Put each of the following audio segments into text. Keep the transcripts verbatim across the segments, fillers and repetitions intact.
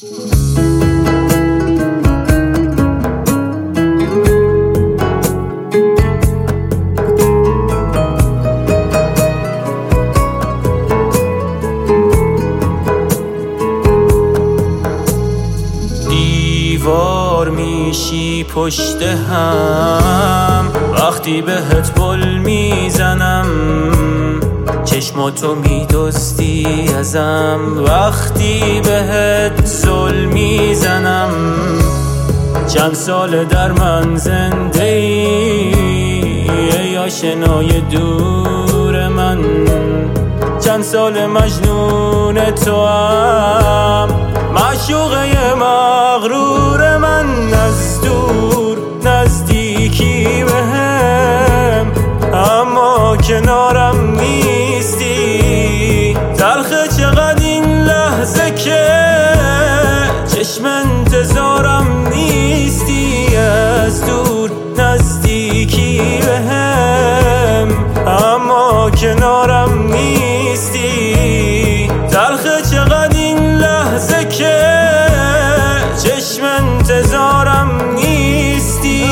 دیوار میشی پشت هم وقتی بهت پل میزنم، چشماتو میدزدی ازم وقتی بهت زل میزنم. چند سال در من زنده ای ای آشنای دور من، چند سال مجنون تو هم معشوقه مغرور من. از دور نزدیکی بهم اما کنارم نیستی. تلخه چقدر این لحظه که چشم انتظارم نیستی. از دور نزدیکی بهم اما کنارم نیستی. تلخه چقدر این لحظه که چشم انتظارم نیستی.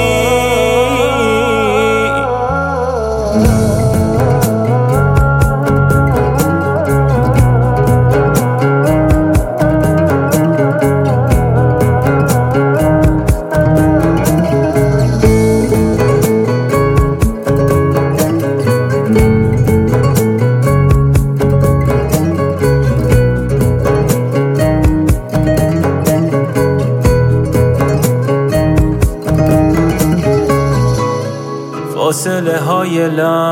فاصله های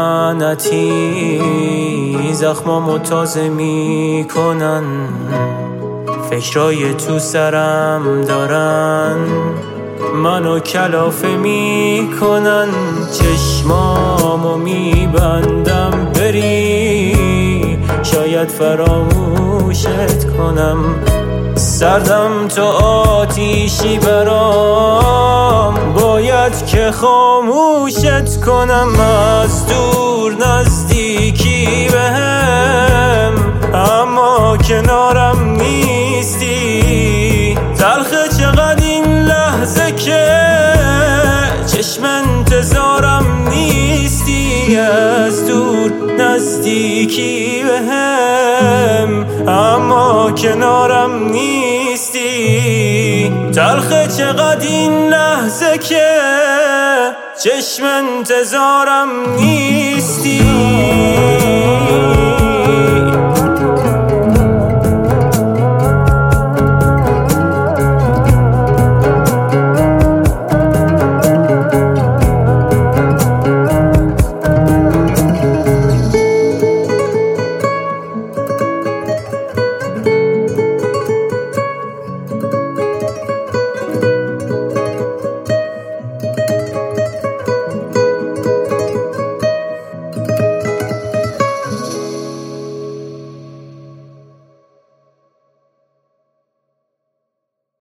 لعنتی زخمامو تازه می کنن، فکرای تو سرم دارن منو کلافه می کنن. چشمامو می بندم بری شاید فراموشت کنم. سردم تو آتیشی برام باید که خاموشت کنم. از دور نزدیکی بهم اما کنارم نیستی. تلخه چقدر این لحظه که چشم انتظارم نیستی. از دور نزدیکی بهم اما کنارم نیستی. تلخه چقدر این لحظه که چشم انتظارم نیستی.